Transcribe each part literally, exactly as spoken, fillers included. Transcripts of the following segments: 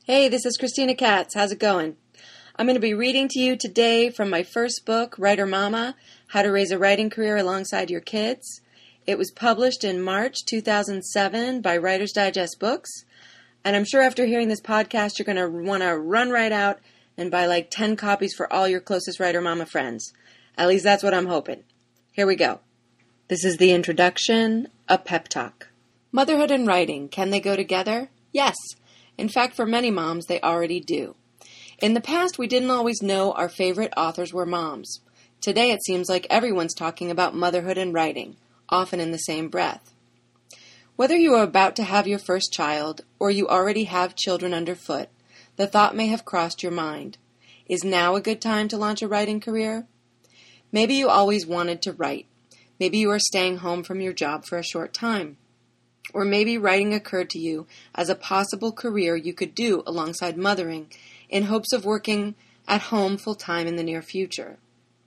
Hey, this is Christina Katz. How's it going? I'm going to be reading to you today from my first book, Writer Mama, How to Raise a Writing Career Alongside Your Kids. It was published in March two thousand seven by Writer's Digest Books. And I'm sure after hearing this podcast, you're going to want to run right out and buy like ten copies for all your closest Writer Mama friends. At least that's what I'm hoping. Here we go. This is the introduction, a pep talk. Motherhood and writing, can they go together? Yes. In fact, for many moms, they already do. In the past, we didn't always know our favorite authors were moms. Today, it seems like everyone's talking about motherhood and writing, often in the same breath. Whether you are about to have your first child, or you already have children underfoot, the thought may have crossed your mind. Is now a good time to launch a writing career? Maybe you always wanted to write. Maybe you are staying home from your job for a short time. Or maybe writing occurred to you as a possible career you could do alongside mothering in hopes of working at home full-time in the near future.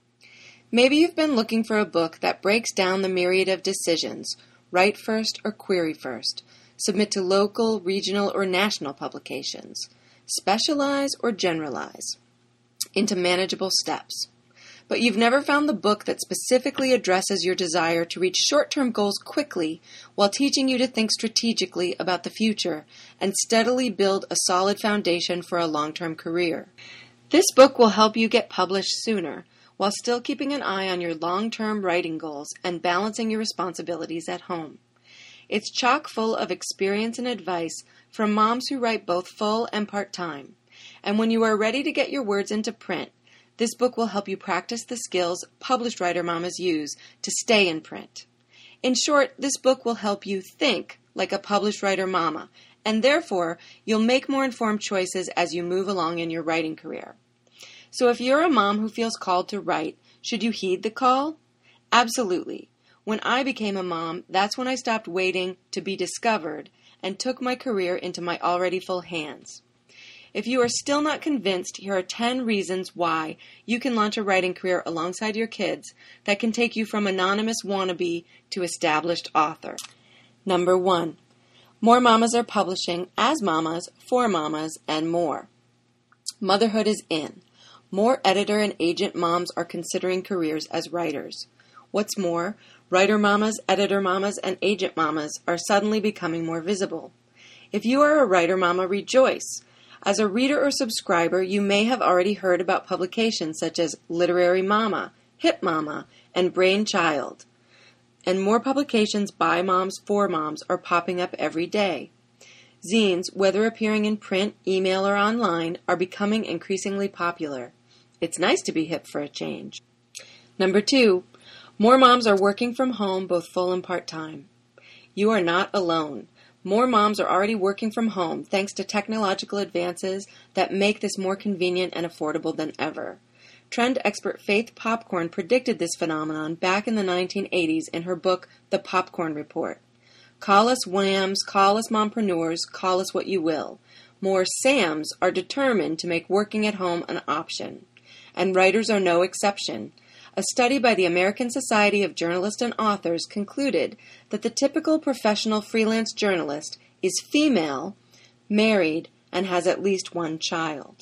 Maybe you've been looking for a book that breaks down the myriad of decisions, write first or query first, submit to local, regional, or national publications, specialize or generalize, into manageable steps. But you've never found the book that specifically addresses your desire to reach short-term goals quickly while teaching you to think strategically about the future and steadily build a solid foundation for a long-term career. This book will help you get published sooner while still keeping an eye on your long-term writing goals and balancing your responsibilities at home. It's chock full of experience and advice from moms who write both full and part-time. And when you are ready to get your words into print, this book will help you practice the skills published writer mamas use to stay in print. In short, this book will help you think like a published writer mama, and therefore you'll make more informed choices as you move along in your writing career. So if you're a mom who feels called to write, should you heed the call? Absolutely. When I became a mom, that's when I stopped waiting to be discovered and took my career into my already full hands. If you are still not convinced, here are ten reasons why you can launch a writing career alongside your kids that can take you from anonymous wannabe to established author. Number one, more mamas are publishing as mamas, for mamas, and more. Motherhood is in. More editor and agent moms are considering careers as writers. What's more, writer mamas, editor mamas, and agent mamas are suddenly becoming more visible. If you are a writer mama, rejoice. As a reader or subscriber, you may have already heard about publications such as Literary Mama, Hip Mama, and Brainchild. And more publications by moms for moms are popping up every day. Zines, whether appearing in print, email, or online, are becoming increasingly popular. It's nice to be hip for a change. Number two, more moms are working from home both full and part-time. You are not alone. More moms are already working from home thanks to technological advances that make this more convenient and affordable than ever. Trend expert Faith Popcorn predicted this phenomenon back in the nineteen eighties in her book, The Popcorn Report. Call us whams, call us mompreneurs, call us what you will. More Sams are determined to make working at home an option. And writers are no exception. A study by the American Society of Journalists and Authors concluded that the typical professional freelance journalist is female, married, and has at least one child.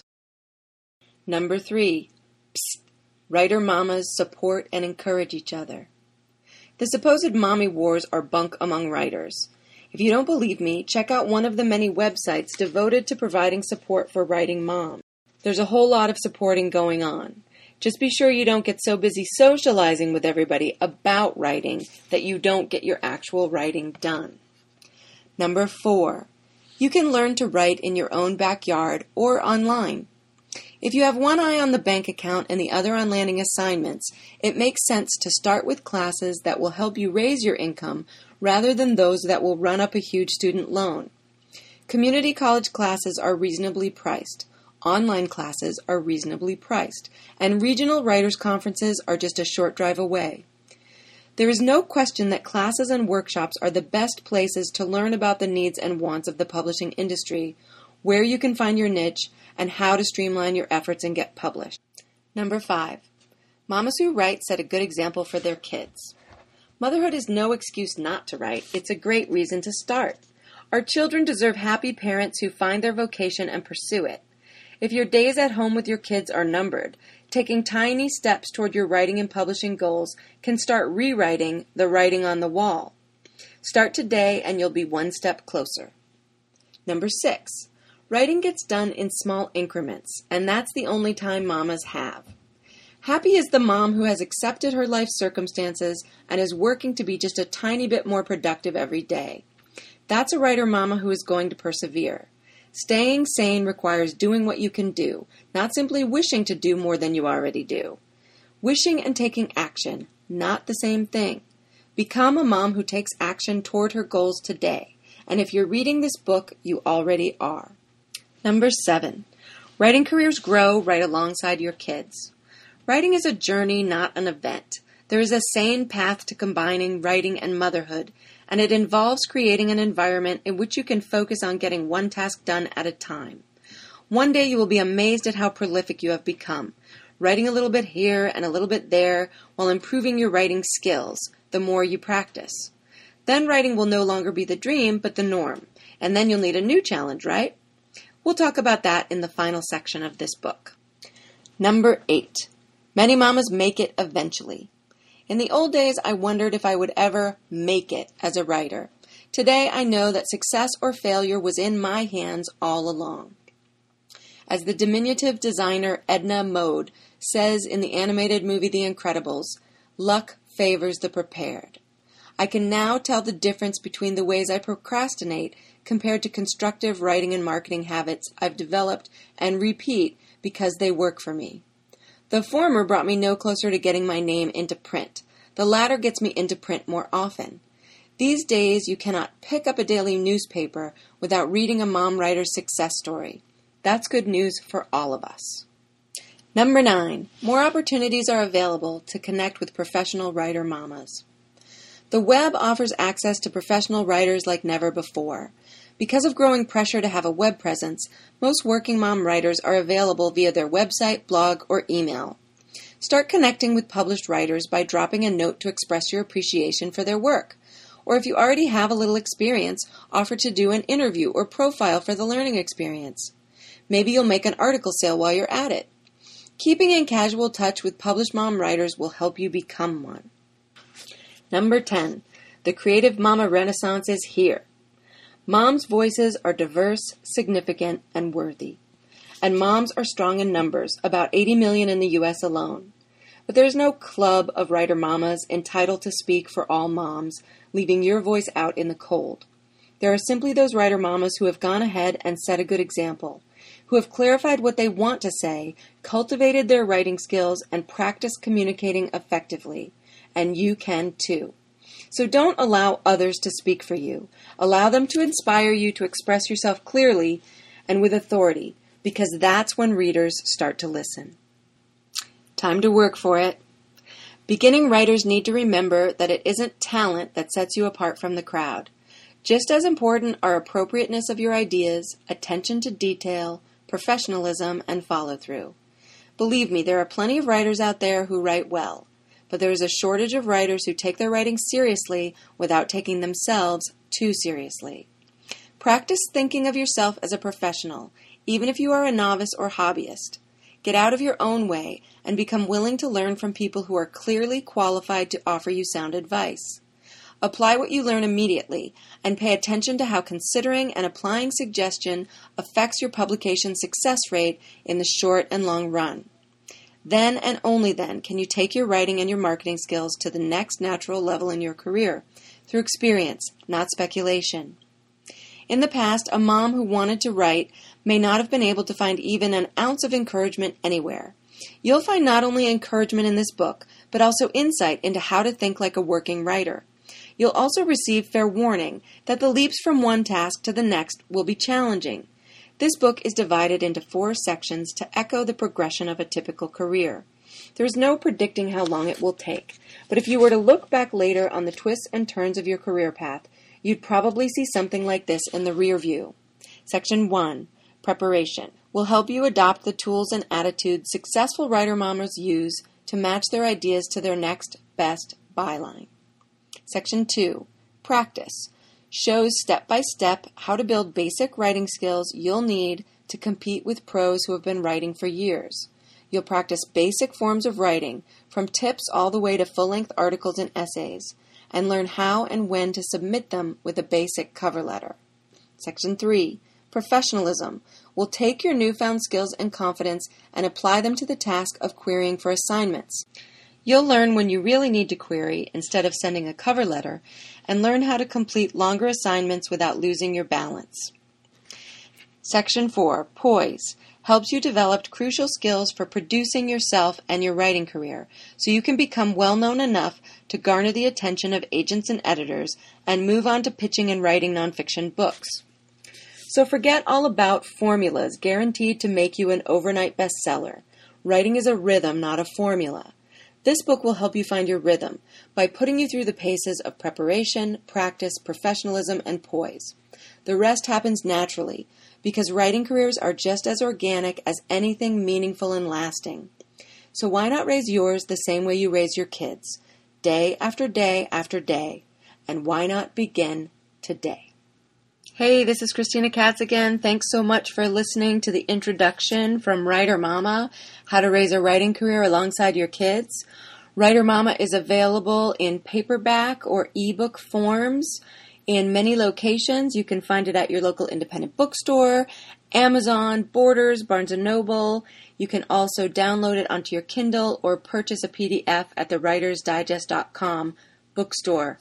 Number three, psst, writer mamas support and encourage each other. The supposed mommy wars are bunk among writers. If you don't believe me, check out one of the many websites devoted to providing support for writing moms. There's a whole lot of supporting going on. Just be sure you don't get so busy socializing with everybody about writing that you don't get your actual writing done. Number four, you can learn to write in your own backyard or online. If you have one eye on the bank account and the other on landing assignments, it makes sense to start with classes that will help you raise your income rather than those that will run up a huge student loan. Community college classes are reasonably priced. Online classes are reasonably priced, and regional writers' conferences are just a short drive away. There is no question that classes and workshops are the best places to learn about the needs and wants of the publishing industry, where you can find your niche, and how to streamline your efforts and get published. Number five, mamas who write set a good example for their kids. Motherhood is no excuse not to write. It's a great reason to start. Our children deserve happy parents who find their vocation and pursue it. If your days at home with your kids are numbered, taking tiny steps toward your writing and publishing goals can start rewriting the writing on the wall. Start today and you'll be one step closer. Number six, writing gets done in small increments, and that's the only time mamas have. Happy is the mom who has accepted her life circumstances and is working to be just a tiny bit more productive every day. That's a writer mama who is going to persevere. Staying sane requires doing what you can do, not simply wishing to do more than you already do. Wishing and taking action, not the same thing. Become a mom who takes action toward her goals today, and if you're reading this book, you already are. Number seven, writing careers grow right alongside your kids. Writing is a journey, not an event. There is a sane path to combining writing and motherhood, and it involves creating an environment in which you can focus on getting one task done at a time. One day you will be amazed at how prolific you have become, writing a little bit here and a little bit there while improving your writing skills the more you practice. Then writing will no longer be the dream, but the norm, and then you'll need a new challenge, right? We'll talk about that in the final section of this book. Number eight, many mamas make it eventually. In the old days, I wondered if I would ever make it as a writer. Today, I know that success or failure was in my hands all along. As the diminutive designer Edna Mode says in the animated movie The Incredibles, luck favors the prepared. I can now tell the difference between the ways I procrastinate compared to constructive writing and marketing habits I've developed and repeat because they work for me. The former brought me no closer to getting my name into print. The latter gets me into print more often. These days, you cannot pick up a daily newspaper without reading a mom writer's success story. That's good news for all of us. Number nine, more opportunities are available to connect with professional writer mamas. The web offers access to professional writers like never before. Because of growing pressure to have a web presence, most working mom writers are available via their website, blog, or email. Start connecting with published writers by dropping a note to express your appreciation for their work. Or if you already have a little experience, offer to do an interview or profile for the learning experience. Maybe you'll make an article sale while you're at it. Keeping in casual touch with published mom writers will help you become one. Number ten, the Creative Mama Renaissance is here. Moms' voices are diverse, significant, and worthy. And moms are strong in numbers, about eighty million in the U S alone. But there is no club of writer mamas entitled to speak for all moms, leaving your voice out in the cold. There are simply those writer mamas who have gone ahead and set a good example, who have clarified what they want to say, cultivated their writing skills, and practiced communicating effectively. And you can too. So don't allow others to speak for you. Allow them to inspire you to express yourself clearly and with authority, because that's when readers start to listen. Time to work for it. Beginning writers need to remember that it isn't talent that sets you apart from the crowd. Just as important are appropriateness of your ideas, attention to detail, professionalism, and follow-through. Believe me, there are plenty of writers out there who write well, but there is a shortage of writers who take their writing seriously without taking themselves too seriously. Practice thinking of yourself as a professional, even if you are a novice or hobbyist. Get out of your own way and become willing to learn from people who are clearly qualified to offer you sound advice. Apply what you learn immediately and pay attention to how considering and applying suggestion affects your publication success rate in the short and long run. Then and only then can you take your writing and your marketing skills to the next natural level in your career, through experience, not speculation. In the past, a mom who wanted to write may not have been able to find even an ounce of encouragement anywhere. You'll find not only encouragement in this book, but also insight into how to think like a working writer. You'll also receive fair warning that the leaps from one task to the next will be challenging. This book is divided into four sections to echo the progression of a typical career. There is no predicting how long it will take, but if you were to look back later on the twists and turns of your career path, you'd probably see something like this in the rear view. Section one, Preparation, will help you adopt the tools and attitudes successful writer mamas use to match their ideas to their next best byline. Section two, Practice, shows step by step how to build basic writing skills you'll need to compete with pros who have been writing for years. You'll practice basic forms of writing, from tips all the way to full-length articles and essays, and learn how and when to submit them with a basic cover letter. Section three, Professionalism, will take your newfound skills and confidence and apply them to the task of querying for assignments. You'll learn when you really need to query instead of sending a cover letter, and learn how to complete longer assignments without losing your balance. Section four, Poise, helps you develop crucial skills for producing yourself and your writing career, so you can become well-known enough to garner the attention of agents and editors and move on to pitching and writing nonfiction books. So forget all about formulas guaranteed to make you an overnight bestseller. Writing is a rhythm, not a formula. This book will help you find your rhythm by putting you through the paces of preparation, practice, professionalism, and poise. The rest happens naturally, because writing careers are just as organic as anything meaningful and lasting. So why not raise yours the same way you raise your kids, day after day after day? And why not begin today? Hey, this is Christina Katz again. Thanks so much for listening to the introduction from Writer Mama, How to Raise a Writing Career Alongside Your Kids. Writer Mama is available in paperback or ebook forms in many locations. You can find it at your local independent bookstore, Amazon, Borders, Barnes and Noble. You can also download it onto your Kindle or purchase a P D F at the writers digest dot com bookstore.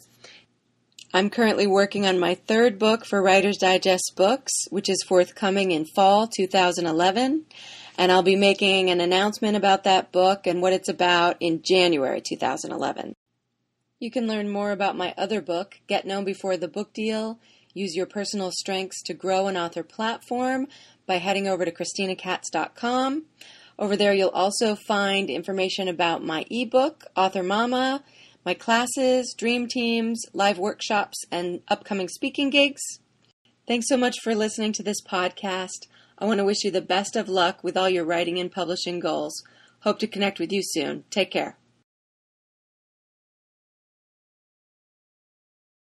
I'm currently working on my third book for Writer's Digest Books, which is forthcoming in fall two thousand eleven, and I'll be making an announcement about that book and what it's about in January two thousand eleven. You can learn more about my other book, Get Known Before the Book Deal, Use Your Personal Strengths to Grow an Author Platform, by heading over to christina katz dot com. Over there you'll also find information about my ebook, Author Mama, my classes, dream teams, live workshops, and upcoming speaking gigs. Thanks so much for listening to this podcast. I want to wish you the best of luck with all your writing and publishing goals. Hope to connect with you soon. Take care.